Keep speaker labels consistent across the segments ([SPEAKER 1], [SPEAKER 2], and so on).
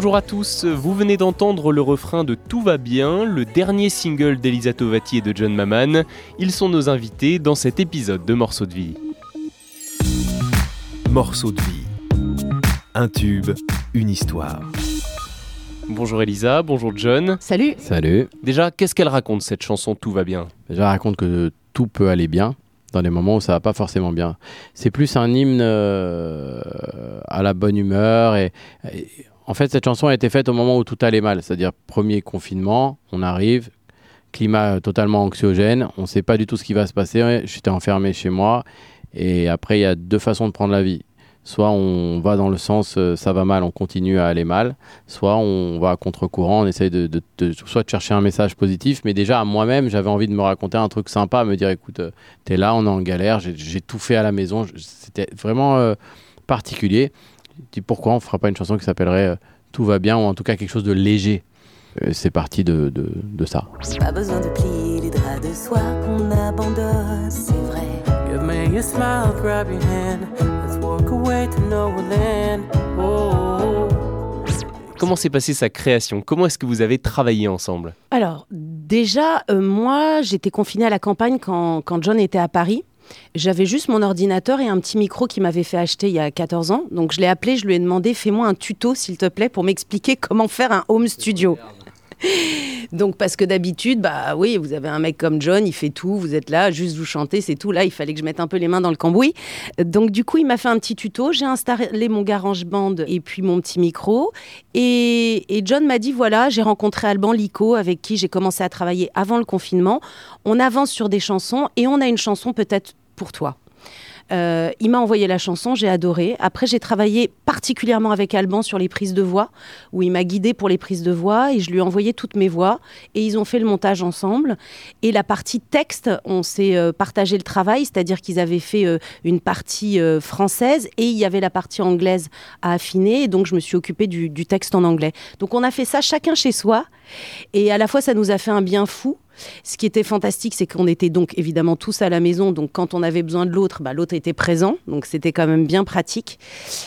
[SPEAKER 1] Bonjour à tous, vous venez d'entendre le refrain de Tout va bien, le dernier single d'Elisa Tovati et de John Maman. Ils sont nos invités dans cet épisode de Morceaux de vie.
[SPEAKER 2] Morceaux de vie. Un tube, une histoire.
[SPEAKER 1] Bonjour Elisa, bonjour John.
[SPEAKER 3] Salut.
[SPEAKER 4] Salut.
[SPEAKER 1] Déjà, qu'est-ce qu'elle raconte cette chanson Tout va bien ?
[SPEAKER 4] Déjà, elle raconte que tout peut aller bien dans les moments où ça va pas forcément bien. C'est plus un hymne à la bonne humeur et en fait, cette chanson a été faite au moment où tout allait mal, c'est-à-dire premier confinement, on arrive, climat totalement anxiogène, on ne sait pas du tout ce qui va se passer, j'étais enfermé chez moi et après il y a deux façons de prendre la vie. Soit on va dans le sens ça va mal, on continue à aller mal, soit on va à contre-courant, on essaye soit de chercher un message positif, mais déjà à moi-même j'avais envie de me raconter un truc sympa, me dire écoute, t'es là, on est en galère, j'ai tout fait à la maison, c'était vraiment particulier. Je dis pourquoi on ne fera pas une chanson qui s'appellerait Tout va bien, ou en tout cas quelque chose de léger. C'est parti de ça.
[SPEAKER 5] Pas besoin de plier les draps de soie qu'on abandonne, c'est vrai. Give me a smile, grab your hand, let's walk away to nowhere land. Oh.
[SPEAKER 1] Comment s'est passée sa création ? Comment est-ce que vous avez travaillé ensemble ?
[SPEAKER 3] Alors, déjà, moi, j'étais confinée à la campagne quand John était à Paris. J'avais juste mon ordinateur et un petit micro qu'il m'avait fait acheter il y a 14 ans. Donc je l'ai appelé, je lui ai demandé, fais-moi un tuto s'il te plaît pour m'expliquer comment faire un home studio. Donc parce que d'habitude, bah oui, vous avez un mec comme John, il fait tout, vous êtes là, juste vous chantez, c'est tout. Là, il fallait que je mette un peu les mains dans le cambouis. Donc du coup, il m'a fait un petit tuto. J'ai installé mon GarageBand et puis mon petit micro. Et John m'a dit, voilà, j'ai rencontré Alban Lico avec qui j'ai commencé à travailler avant le confinement. On avance sur des chansons et on a une chanson peut-être pour toi. Il m'a envoyé la chanson, j'ai adoré. Après, j'ai travaillé particulièrement avec Alban sur les prises de voix, où il m'a guidée pour les prises de voix et je lui ai envoyé toutes mes voix et ils ont fait le montage ensemble. Et la partie texte, on s'est partagé le travail, c'est-à-dire qu'ils avaient fait une partie française et il y avait la partie anglaise à affiner. Et donc, je me suis occupée du texte en anglais. Donc, on a fait ça chacun chez soi et à la fois, ça nous a fait un bien fou. Ce qui était fantastique, c'est qu'on était donc évidemment tous à la maison. Donc, quand on avait besoin de l'autre, bah, l'autre était présent. Donc, c'était quand même bien pratique.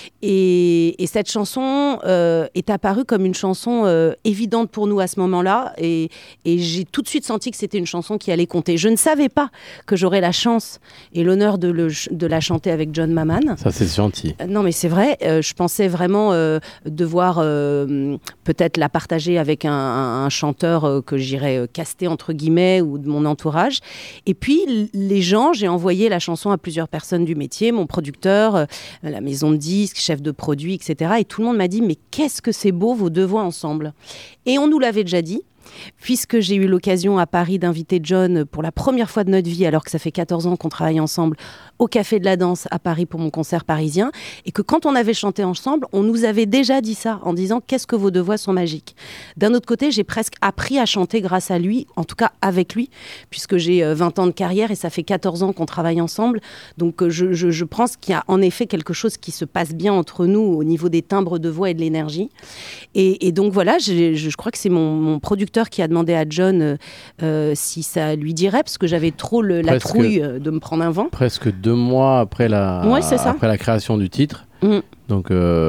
[SPEAKER 3] Et cette chanson est apparue comme une chanson évidente pour nous à ce moment-là. Et j'ai tout de suite senti que c'était une chanson qui allait compter. Je ne savais pas que j'aurais la chance et l'honneur de la chanter avec John Maman.
[SPEAKER 4] Ça, c'est gentil.
[SPEAKER 3] Non, mais c'est vrai. Je pensais vraiment devoir peut-être la partager avec un chanteur que j'irais caster entre guillemets ou de mon entourage. Et puis, les gens, j'ai envoyé la chanson à plusieurs personnes du métier, mon producteur, la maison de disques, chef de produit, etc. Et tout le monde m'a dit, mais qu'est-ce que c'est beau vos deux voix ensemble. Et on nous l'avait déjà dit, puisque j'ai eu l'occasion à Paris d'inviter John pour la première fois de notre vie, alors que ça fait 14 ans qu'on travaille ensemble, au Café de la Danse à Paris pour mon concert parisien, et que quand on avait chanté ensemble, on nous avait déjà dit ça, en disant « Qu'est-ce que vos deux voix sont magiques ?» D'un autre côté, j'ai presque appris à chanter grâce à lui, en tout cas avec lui, puisque j'ai 20 ans de carrière et ça fait 14 ans qu'on travaille ensemble. Donc je pense qu'il y a en effet quelque chose qui se passe bien entre nous au niveau des timbres de voix et de l'énergie. Et donc voilà, je crois que c'est mon producteur qui a demandé à John si ça lui dirait, parce que j'avais trop la trouille de me prendre un vent.
[SPEAKER 4] Presque 2 mois après la création du titre. Donc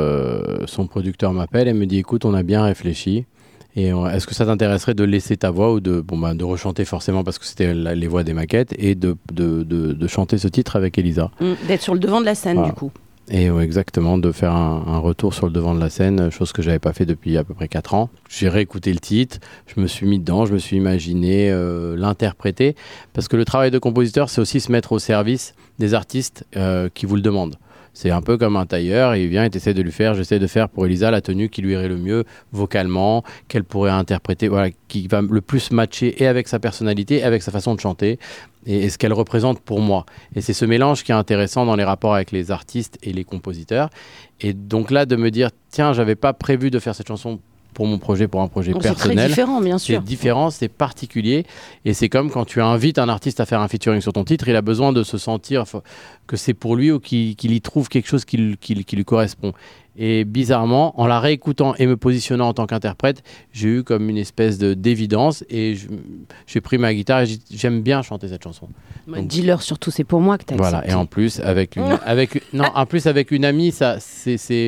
[SPEAKER 4] son producteur m'appelle et me dit écoute, on a bien réfléchi. Et est-ce que ça t'intéresserait de laisser ta voix ou de rechanter forcément parce que c'était les voix des maquettes et de chanter ce titre avec Elisa.
[SPEAKER 3] D'être sur le devant de la scène, voilà. Du coup.
[SPEAKER 4] Et exactement, de faire un retour sur le devant de la scène, chose que j'avais pas fait depuis à peu près 4 ans. J'ai réécouté le titre, je me suis mis dedans, je me suis imaginé l'interpréter, parce que le travail de compositeur, c'est aussi se mettre au service des artistes qui vous le demandent. C'est un peu comme un tailleur, il vient et t'essaie de lui faire, j'essaie de faire pour Elisa la tenue qui lui irait le mieux vocalement, qu'elle pourrait interpréter, voilà, qui va le plus matcher et avec sa personnalité, et avec sa façon de chanter, et ce qu'elle représente pour moi. Et c'est ce mélange qui est intéressant dans les rapports avec les artistes et les compositeurs. Et donc là, de me dire, tiens, j'avais pas prévu de faire cette chanson pour mon projet, pour un projet personnel. C'est très différent,
[SPEAKER 3] bien sûr.
[SPEAKER 4] C'est différent, c'est particulier. Et c'est comme quand tu invites un artiste à faire un featuring sur ton titre, il a besoin de se sentir que c'est pour lui ou qu'il y trouve quelque chose qui lui correspond. Et bizarrement, en la réécoutant et me positionnant en tant qu'interprète, j'ai eu comme une espèce d'évidence et j'ai pris ma guitare et j'aime bien chanter cette chanson.
[SPEAKER 3] Donc, dis-leur surtout, c'est pour moi que tu as accepté.
[SPEAKER 4] Voilà, et en plus, avec une amie, ça,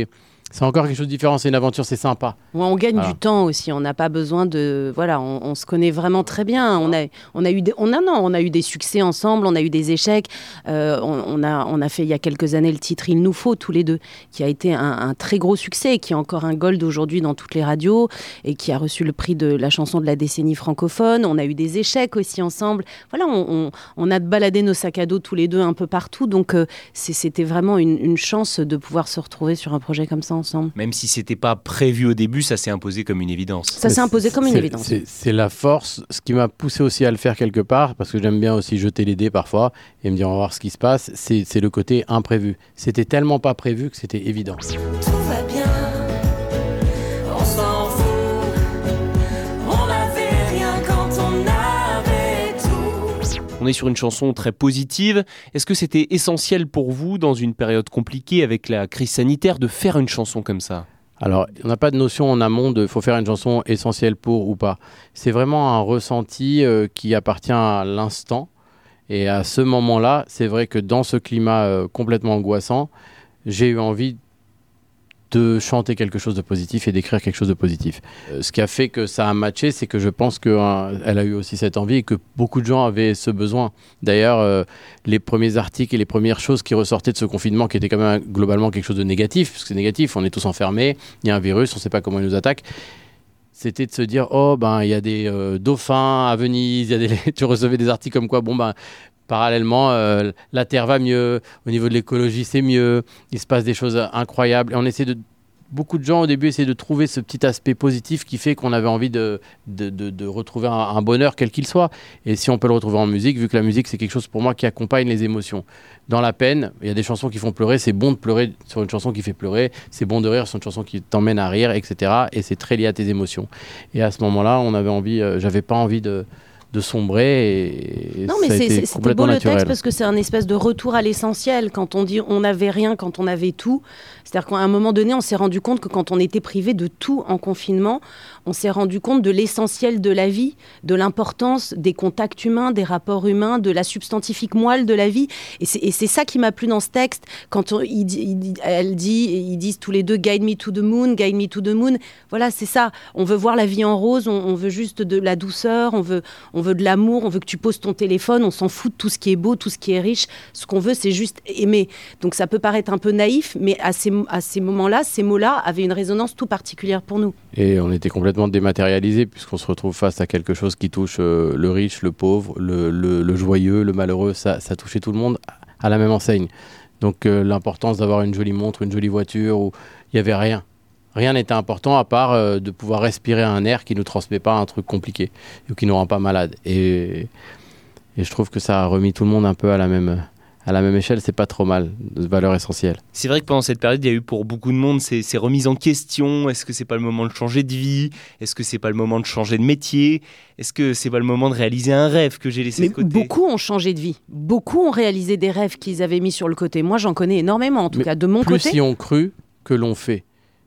[SPEAKER 4] C'est encore quelque chose de différent, c'est une aventure, c'est sympa.
[SPEAKER 3] Ouais, on gagne du temps aussi, on n'a pas besoin de... Voilà, on se connaît vraiment très bien. On a eu des succès ensemble, on a eu des échecs. On a fait il y a quelques années le titre « Il nous faut » tous les deux, qui a été un très gros succès, qui est encore un gold aujourd'hui dans toutes les radios et qui a reçu le prix de la chanson de la décennie francophone. On a eu des échecs aussi ensemble. Voilà, on a baladé nos sacs à dos tous les deux un peu partout. Donc c'était vraiment une chance de pouvoir se retrouver sur un projet comme ça ensemble.
[SPEAKER 1] Même si c'était pas prévu au début, ça s'est imposé comme une évidence.
[SPEAKER 3] Ça s'est imposé comme une évidence.
[SPEAKER 4] C'est la force, ce qui m'a poussé aussi à le faire quelque part, parce que j'aime bien aussi jeter les dés parfois et me dire on va voir ce qui se passe, c'est le côté imprévu. C'était tellement pas prévu que c'était évident.
[SPEAKER 5] Tout va bien, on s'en fout, on n'avait rien quand on avait tout.
[SPEAKER 1] On est sur une chanson très positive. Est-ce que c'était essentiel pour vous, dans une période compliquée avec la crise sanitaire, de faire une chanson comme ça ?
[SPEAKER 4] Alors, on n'a pas de notion en amont de faut faire une chanson essentielle pour ou pas. C'est vraiment un ressenti qui appartient à l'instant. Et à ce moment-là, c'est vrai que dans ce climat complètement angoissant, j'ai eu envie de chanter quelque chose de positif et d'écrire quelque chose de positif. Ce qui a fait que ça a matché, c'est que je pense qu'elle a eu aussi cette envie et que beaucoup de gens avaient ce besoin. D'ailleurs, les premiers articles et les premières choses qui ressortaient de ce confinement, qui étaient quand même globalement quelque chose de négatif, parce que c'est négatif, on est tous enfermés, il y a un virus, on ne sait pas comment il nous attaque, c'était de se dire, il y a des dauphins à Venise, tu recevais des articles comme quoi, parallèlement, la Terre va mieux, au niveau de l'écologie, c'est mieux, il se passe des choses incroyables. Et on essaie beaucoup de gens au début essaient de trouver ce petit aspect positif qui fait qu'on avait envie de retrouver un bonheur quel qu'il soit. Et si on peut le retrouver en musique, vu que la musique c'est quelque chose pour moi qui accompagne les émotions. Dans la peine, il y a des chansons qui font pleurer, c'est bon de pleurer sur une chanson qui fait pleurer, c'est bon de rire sur une chanson qui t'emmène à rire, etc. Et c'est très lié à tes émotions. Et à ce moment-là, j'avais pas envie de sombrer et
[SPEAKER 3] non, mais
[SPEAKER 4] ça a été
[SPEAKER 3] c'était
[SPEAKER 4] complètement
[SPEAKER 3] beau le
[SPEAKER 4] naturel.
[SPEAKER 3] texte parce que c'est un espèce de retour à l'essentiel. Quand on dit on n'avait rien, quand on avait tout, c'est-à-dire qu'à un moment donné, on s'est rendu compte que quand on était privé de tout en confinement, on s'est rendu compte de l'essentiel de la vie, de l'importance des contacts humains, des rapports humains, de la substantifique moelle de la vie. Et c'est ça qui m'a plu dans ce texte. Quand ils disent tous les deux « Guide me to the moon, guide me to the moon ». Voilà, c'est ça. On veut voir la vie en rose, on veut juste de la douceur, on veut de l'amour, on veut que tu poses ton téléphone, on s'en fout de tout ce qui est beau, tout ce qui est riche. Ce qu'on veut, c'est juste aimer. Donc ça peut paraître un peu naïf, mais à ces moments-là, ces mots-là avaient une résonance tout particulière pour nous.
[SPEAKER 4] Et on était complètement dématérialisés puisqu'on se retrouve face à quelque chose qui touche le riche, le pauvre, le joyeux, le malheureux. Ça touchait tout le monde à la même enseigne. Donc l'importance d'avoir une jolie montre, une jolie voiture, où il n'y avait rien. Rien n'était important à part de pouvoir respirer un air qui ne nous transmet pas un truc compliqué ou qui ne nous rend pas malade. Et je trouve que ça a remis tout le monde un peu à la même échelle. C'est pas trop mal, de valeur essentielle.
[SPEAKER 1] C'est vrai que pendant cette période, il y a eu pour beaucoup de monde ces remises en question. Est-ce que c'est pas le moment de changer de vie ? Est-ce que c'est pas le moment de changer de métier ? Est-ce que c'est pas le moment de réaliser un rêve que j'ai laissé de côté ?
[SPEAKER 3] Beaucoup ont changé de vie. Beaucoup ont réalisé des rêves qu'ils avaient mis sur le côté. Moi, j'en connais énormément, en tout cas de mon côté.
[SPEAKER 4] Plus y ont cru que l'ont fait.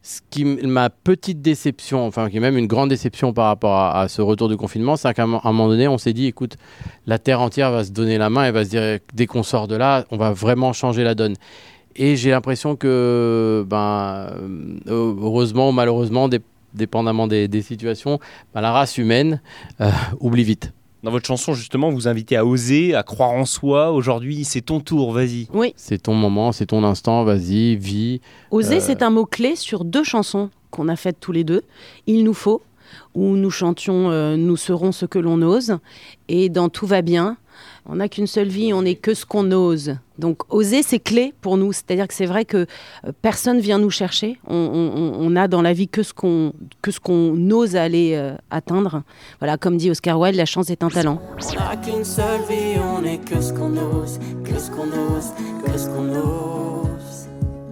[SPEAKER 4] Ma petite déception, enfin qui est même une grande déception par rapport à ce retour du confinement, c'est qu'à un moment donné, on s'est dit, écoute, la Terre entière va se donner la main et va se dire, dès qu'on sort de là, on va vraiment changer la donne. Et j'ai l'impression que, heureusement ou malheureusement, dépendamment des situations, la race humaine oublie vite.
[SPEAKER 1] Dans votre chanson, justement, vous invitez à oser, à croire en soi. Aujourd'hui, c'est ton tour, vas-y.
[SPEAKER 3] Oui.
[SPEAKER 4] C'est ton moment, c'est ton instant, vas-y, vis.
[SPEAKER 3] Oser, c'est un mot-clé sur 2 chansons qu'on a faites tous les deux. Il nous faut, où nous chantions « Nous serons ce que l'on ose ». Et dans « Tout va bien », on n'a qu'une seule vie, on n'est que ce qu'on ose. Donc oser, c'est clé pour nous. C'est-à-dire que c'est vrai que personne vient nous chercher. On a dans la vie que ce qu'on ose aller atteindre. Voilà, comme dit Oscar Wilde, la chance est un talent.
[SPEAKER 5] On n'a qu'une seule vie, on n'est que ce qu'on ose, que ce qu'on ose, que ce qu'on ose.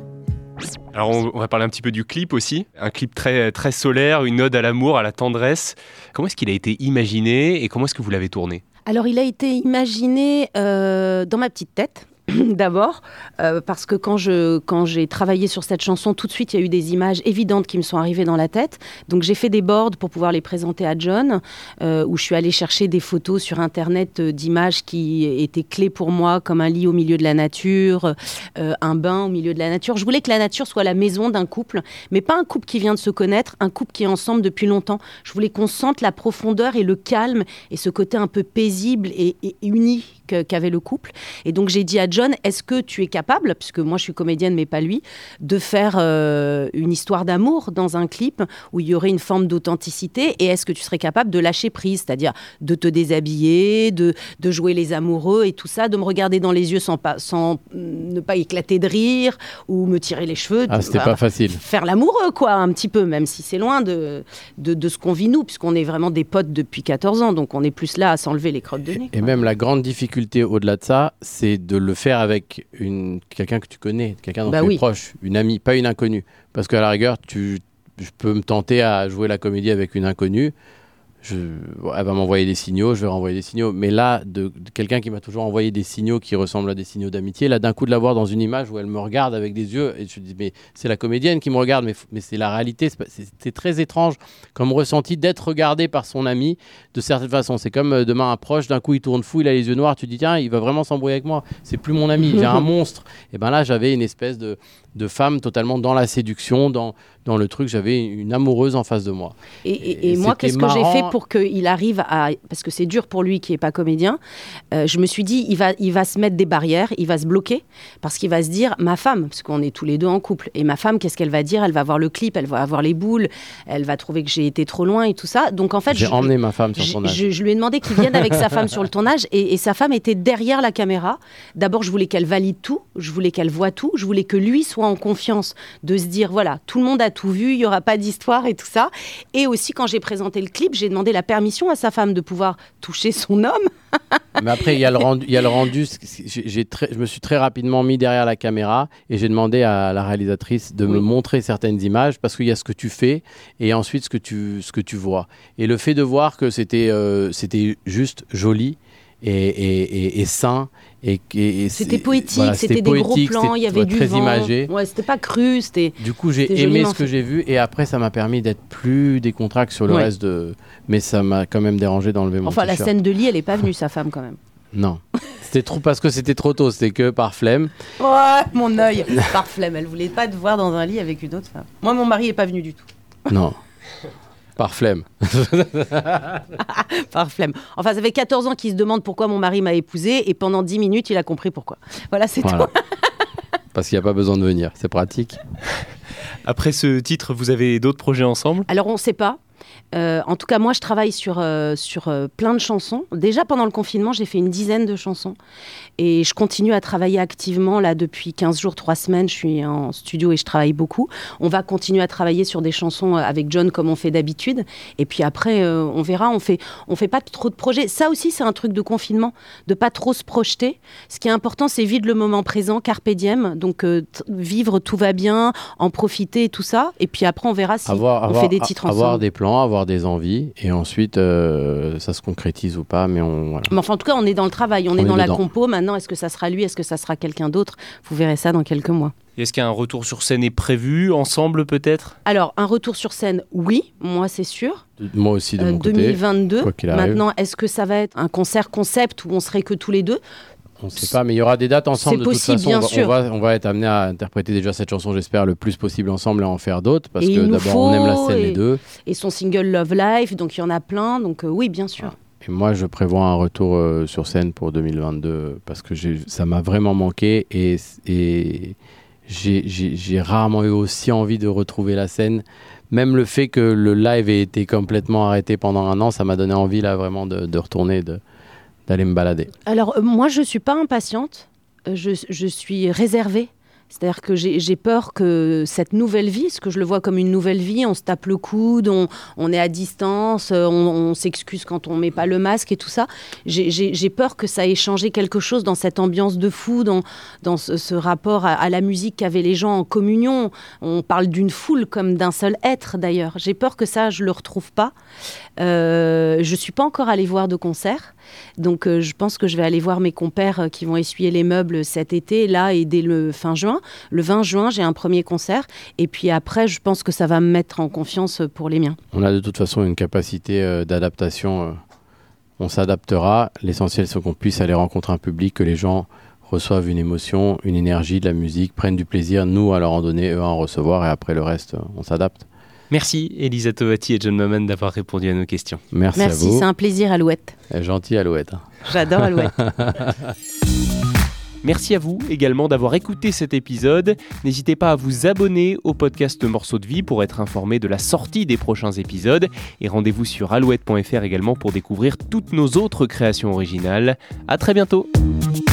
[SPEAKER 1] Alors on va parler un petit peu du clip aussi. Un clip très, très solaire, une ode à l'amour, à la tendresse. Comment est-ce qu'il a été imaginé et comment est-ce que vous l'avez tourné ?
[SPEAKER 3] Alors, il a été imaginé dans ma petite tête. D'abord, parce que quand j'ai travaillé sur cette chanson, tout de suite, il y a eu des images évidentes qui me sont arrivées dans la tête. Donc, j'ai fait des boards pour pouvoir les présenter à John, où je suis allée chercher des photos sur Internet d'images qui étaient clés pour moi, comme un lit au milieu de la nature, un bain au milieu de la nature. Je voulais que la nature soit la maison d'un couple, mais pas un couple qui vient de se connaître, un couple qui est ensemble depuis longtemps. Je voulais qu'on sente la profondeur et le calme et ce côté un peu paisible et uni qu'avait le couple. Et donc, j'ai dit à John, est-ce que tu es capable, puisque moi je suis comédienne mais pas lui, de faire une histoire d'amour dans un clip où il y aurait une forme d'authenticité, et est-ce que tu serais capable de lâcher prise, c'est-à-dire de te déshabiller, de jouer les amoureux et tout ça, de me regarder dans les yeux sans ne pas éclater de rire ou me tirer les cheveux.
[SPEAKER 4] C'était pas facile.
[SPEAKER 3] Faire l'amoureux, quoi, un petit peu, même si c'est loin de ce qu'on vit nous, puisqu'on est vraiment des potes depuis 14 ans, donc on est plus là à s'enlever les crottes de nez.
[SPEAKER 4] Et même la grande difficulté au-delà de ça, c'est de le faire avec quelqu'un que tu connais, quelqu'un dont tu es proche, une amie, pas une inconnue. Parce qu'à la rigueur, je peux me tenter à jouer la comédie avec une inconnue. Elle va m'envoyer des signaux, je vais renvoyer des signaux. Mais là, de quelqu'un qui m'a toujours envoyé des signaux qui ressemblent à des signaux d'amitié, là, d'un coup, de la voir dans une image où elle me regarde avec des yeux, et je me dis, mais c'est la comédienne qui me regarde, mais c'est la réalité. C'est très étrange comme ressenti d'être regardé par son ami de certaine façon. C'est comme demain un proche, d'un coup, il tourne fou, il a les yeux noirs, tu te dis, tiens, il va vraiment s'embrouiller avec moi. C'est plus mon ami, j'ai un monstre. Et bien là, j'avais une espèce de femme totalement dans la séduction, dans le truc, j'avais une amoureuse en face de moi.
[SPEAKER 3] Et moi, qu'est-ce que j'ai fait pour qu'il arrive à... Parce que c'est dur pour lui qui n'est pas comédien. Je me suis dit, il va se mettre des barrières, il va se bloquer, parce qu'il va se dire, ma femme, parce qu'on est tous les deux en couple, et ma femme, qu'est-ce qu'elle va dire? Elle va voir le clip, elle va avoir les boules, elle va trouver que j'ai été trop loin et tout ça. Donc en fait...
[SPEAKER 4] J'ai emmené ma femme sur le tournage.
[SPEAKER 3] Je lui ai demandé qu'il vienne avec sa femme sur le tournage, et sa femme était derrière la caméra. D'abord, je voulais qu'elle valide tout, je voulais qu'elle voie tout, je voulais que lui soit en confiance, de se dire, voilà, tout le monde a tout vu, il n'y aura pas d'histoire et tout ça. Et aussi, quand j'ai présenté le clip, j'ai demandé la permission à sa femme de pouvoir toucher son homme.
[SPEAKER 4] Mais après, il y a le rendu. Je me suis très rapidement mis derrière la caméra et j'ai demandé à la réalisatrice de me montrer certaines images, parce qu'il y a ce que tu fais et ensuite ce que tu vois. Et le fait de voir que c'était juste joli et sain.
[SPEAKER 3] C'était poétique, voilà, c'était des gros plans, il y avait du
[SPEAKER 4] très
[SPEAKER 3] vent.
[SPEAKER 4] Imagé.
[SPEAKER 3] Ouais, c'était pas cru,
[SPEAKER 4] Du coup, j'ai aimé ce que j'ai vu, et après, ça m'a permis d'être plus décontracté sur le reste de. Mais ça m'a quand même dérangé d'enlever mon t-shirt.
[SPEAKER 3] La scène de lit, elle est pas venue, sa femme, quand même.
[SPEAKER 4] Non, c'était trop, parce que c'était trop tôt. C'était que par flemme.
[SPEAKER 3] Ouais, mon œil. Par flemme, elle voulait pas te voir dans un lit avec une autre femme. Moi, mon mari est pas venu du tout.
[SPEAKER 4] Non. Par flemme.
[SPEAKER 3] Par flemme. Enfin, ça fait 14 ans qu'il se demande pourquoi mon mari m'a épousée, et pendant 10 minutes, il a compris pourquoi. Voilà, c'est tout.
[SPEAKER 4] Parce qu'il n'y a pas besoin de venir, c'est pratique.
[SPEAKER 1] Après ce titre, vous avez d'autres projets ensemble?
[SPEAKER 3] Alors, on ne sait pas. En tout cas, moi, je travaille sur plein de chansons. Déjà, pendant le confinement, j'ai fait une dizaine de chansons. Et je continue à travailler activement. Là, depuis 15 jours, 3 semaines, je suis en studio et je travaille beaucoup. On va continuer à travailler sur des chansons avec John comme on fait d'habitude. Et puis après, on verra. On fait pas trop de projets. Ça aussi, c'est un truc de confinement, de pas trop se projeter. Ce qui est important, c'est vivre le moment présent, carpe diem. Donc, vivre, tout va bien, en profiter et tout ça. Et puis après, on verra si on fait des titres ensemble.
[SPEAKER 4] Avoir des plans, avoir des envies, et ensuite ça se concrétise ou pas, mais voilà.
[SPEAKER 3] Mais enfin, en tout cas, on est dans le travail, on est dans la compo. Maintenant, est-ce que ça sera lui, est-ce que ça sera quelqu'un d'autre? Vous verrez ça dans quelques mois.
[SPEAKER 1] Et est-ce qu'un retour sur scène est prévu ensemble, peut-être?
[SPEAKER 3] Alors, un retour sur scène, oui, moi c'est sûr.
[SPEAKER 4] Moi aussi de mon côté.
[SPEAKER 3] 2022. Maintenant, est-ce que ça va être un concert concept où on serait que tous les deux?
[SPEAKER 4] On ne sait pas, mais il y aura des dates ensemble. De
[SPEAKER 3] possible,
[SPEAKER 4] toute façon,
[SPEAKER 3] bien sûr.
[SPEAKER 4] On va être amené à interpréter déjà cette chanson, j'espère, le plus possible ensemble, et en faire d'autres, parce que d'abord on aime la scène les deux.
[SPEAKER 3] Et son single Love Life, donc il y en a plein, donc oui, bien sûr.
[SPEAKER 4] Ah. Et moi, je prévois un retour sur scène pour 2022, parce que ça m'a vraiment manqué, et j'ai rarement eu aussi envie de retrouver la scène. Même le fait que le live ait été complètement arrêté pendant 1 an, ça m'a donné envie là vraiment de retourner, d'aller me balader.
[SPEAKER 3] Alors moi, je suis pas impatiente, je suis réservée. C'est-à-dire que j'ai peur que cette nouvelle vie, ce que je le vois comme une nouvelle vie, on se tape le coude, on est à distance, on s'excuse quand on met pas le masque et tout ça. J'ai peur que ça ait changé quelque chose dans cette ambiance de fou, dans ce rapport à la musique qu'avaient les gens en communion. On parle d'une foule comme d'un seul être d'ailleurs. J'ai peur que ça, je le retrouve pas. Je suis pas encore allée voir de concert. Donc je pense que je vais aller voir mes compères qui vont essuyer les meubles cet été, là, et dès le fin juin. Le 20 juin, j'ai un premier concert. Et puis après, je pense que ça va me mettre en confiance pour les miens.
[SPEAKER 4] On a de toute façon une capacité d'adaptation. On s'adaptera. L'essentiel, c'est qu'on puisse aller rencontrer un public, que les gens reçoivent une émotion, une énergie, de la musique, prennent du plaisir, nous à leur en donner, eux à en recevoir. Et après, le reste, on s'adapte.
[SPEAKER 1] Merci Elisa Tovati et John Maman d'avoir répondu à nos questions.
[SPEAKER 4] Merci à vous.
[SPEAKER 3] Merci, c'est un plaisir, Alouette.
[SPEAKER 4] Gentil, Alouette.
[SPEAKER 3] J'adore Alouette.
[SPEAKER 1] Merci à vous également d'avoir écouté cet épisode. N'hésitez pas à vous abonner au podcast Morceaux de vie pour être informé de la sortie des prochains épisodes. Et rendez-vous sur alouette.fr également pour découvrir toutes nos autres créations originales. À très bientôt.